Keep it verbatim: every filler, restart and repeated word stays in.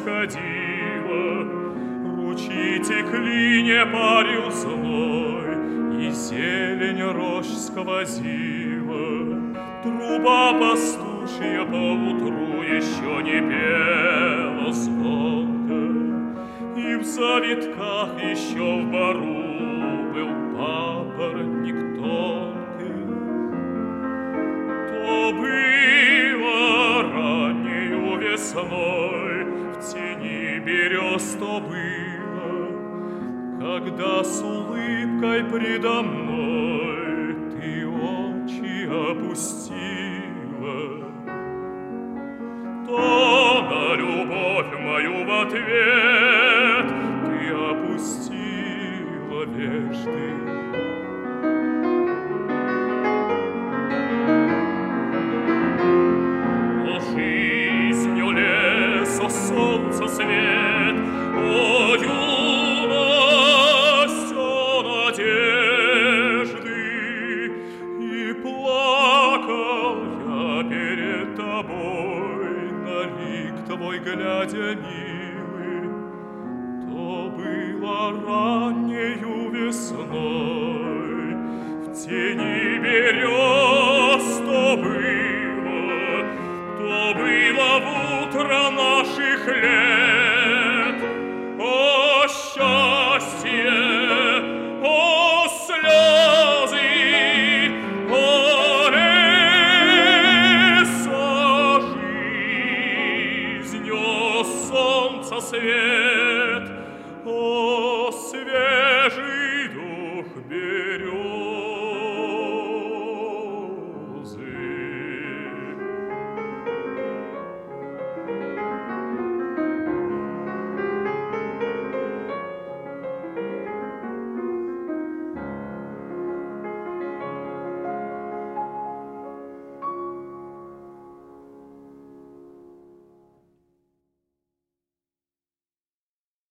восходило, ручьи текли, не парил зной, и зелень рощ сквозила. Труба пастушья поутру еще не пела звонко, и в завитках еще в бару был папоротник тонкий. То было раннею весной, в тени берез то было, когда с улыбкой предо мной ты очи опустила. То на любовь мою в ответ ты опустила вежды. О, жизнью лес, о, солнце свет, о, юность, о, надежды, и плакал я перед тобой, на лик твой глядя, милый. То было раннею весной, в тени берез то было, то было в утро наших лет.